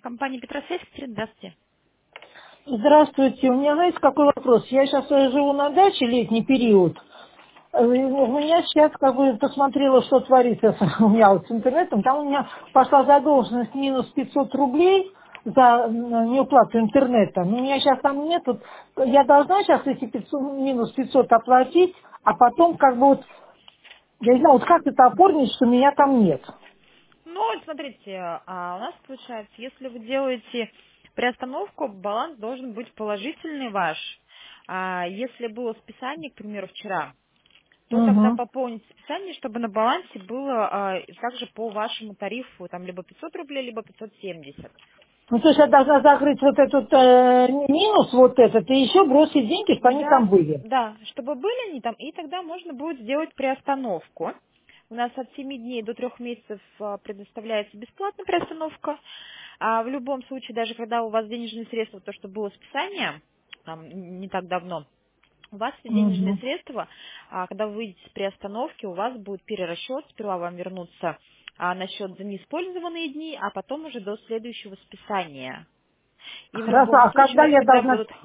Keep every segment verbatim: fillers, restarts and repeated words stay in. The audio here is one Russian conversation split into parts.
Компания Петросвязь, здравствуйте. Здравствуйте. У меня, знаете, какой вопрос? Я сейчас живу на даче летний период. Э, У меня сейчас, как бы, посмотрела, что творится с- у меня вот с интернетом. Там у меня пошла задолженность минус пятьсот рублей за м, неуплату интернета. Но у меня сейчас там нет. Вот я должна сейчас эти пятьсот минус пятьсот оплатить, а потом, как бы, вот, я не знаю, вот как это оформить, что меня там нет. Ну, вот смотрите, а у нас получается, если вы делаете приостановку, баланс должен быть положительный ваш. А если было списание, к примеру, вчера, то тогда Угу. пополните списание, чтобы на балансе было а, также по вашему тарифу, там либо пятьсот рублей, либо пятьсот семьдесят. Ну, то есть я должна закрыть вот этот э, минус, вот этот, и еще бросить деньги, что они Да, там были. да, чтобы были они там, и тогда можно будет сделать приостановку. У нас от семи дней до трех месяцев а, предоставляется бесплатная приостановка. А в любом случае, даже когда у вас денежные средства, то, что было списание, там, не так давно, у вас все денежные Мгм. средства, а, когда вы выйдете с приостановки, у вас будет перерасчет, сперва вам вернутся а, на счет за неиспользованные дни, а потом уже до следующего списания. И в Хорошо, любом а случае, у когда вас я всегда должна, будут...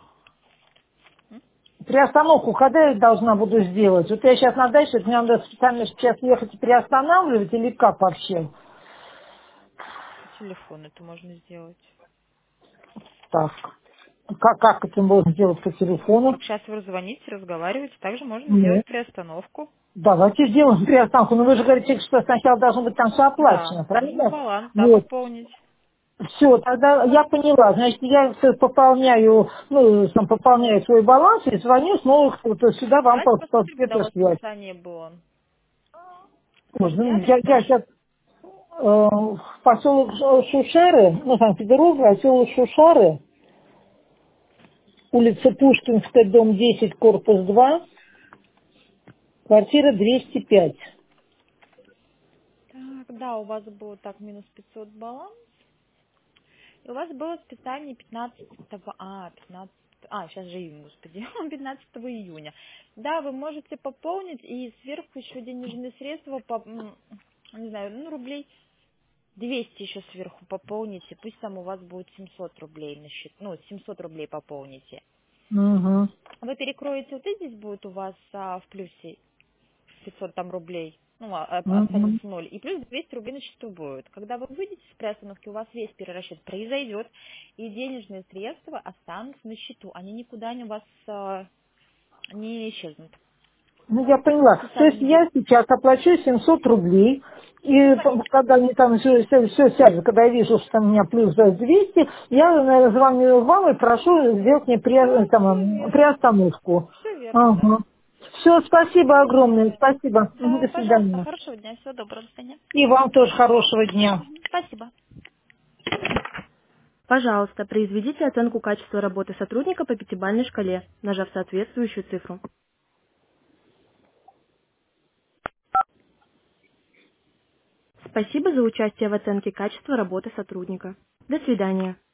приостановку, когда я должна буду сделать? Вот я сейчас на даче, мне надо специально сейчас ехать и приостанавливать, или как вообще? По телефону это можно сделать. Так, как, как это можно сделать по телефону? Как сейчас вы звоните, разговариваете, также можно Нет. сделать приостановку. Давайте сделаем приостановку. Но вы же говорите, что сначала должно быть там все Да, оплачено, нужно правильно? баланс, да, Вот. пополнить. Все, тогда я поняла. Значит, я всё пополняю, ну, сам пополняю свой баланс и звоню снова вот сюда вам Давайте по, по посмотрим, когда у вас Петросвязь. списание было. Вот, ну, Адрес Я, я ваш. сейчас э, поселок Шу- Шушары, ну, Санкт-Петербург, поселок Шушары, улица Пушкинская, дом десять, корпус два, квартира двести пять. Так, да, у вас было так минус пятьсот баланс. И у вас было списание пятнадцатого, а, пятнадцатого, а, сейчас же июнь, господи, пятнадцатого июня. Да, вы можете пополнить и сверху еще денежные средства, по, м, не знаю, ну, рублей двести еще сверху пополните, пусть там у вас будет семьсот рублей на счет, ну, семьсот рублей пополните. Угу. Вы перекроете, вот и здесь будет у вас а, в плюсе пятьсот там рублей, ну, а- а- Угу. останется ноль, и плюс двести рублей на счету будет. Когда вы выйдете с приостановки, у вас весь перерасчет произойдет, и денежные средства останутся на счету, они никуда не у вас а, не исчезнут. Ну, я поняла. То Списания есть не будет. я сейчас оплачу семьсот рублей, И и п- звоните. когда мне там все, сядет, когда я вижу, что у меня плюс за двести, я наверное, звоню вам и прошу сделать мне Да, при- там, все м, верно. приостановку. Все верно, да. Ага. Все, спасибо огромное, Звоните. спасибо. Мгм, Да, до пожалуйста, свидания. хорошего дня, всего доброго, до свидания. И вам тоже хорошего дня. Мгм. Спасибо. Пожалуйста, произведите оценку качества работы сотрудника по пятибалльной шкале, нажав соответствующую цифру. Спасибо за участие в оценке качества работы сотрудника. До свидания.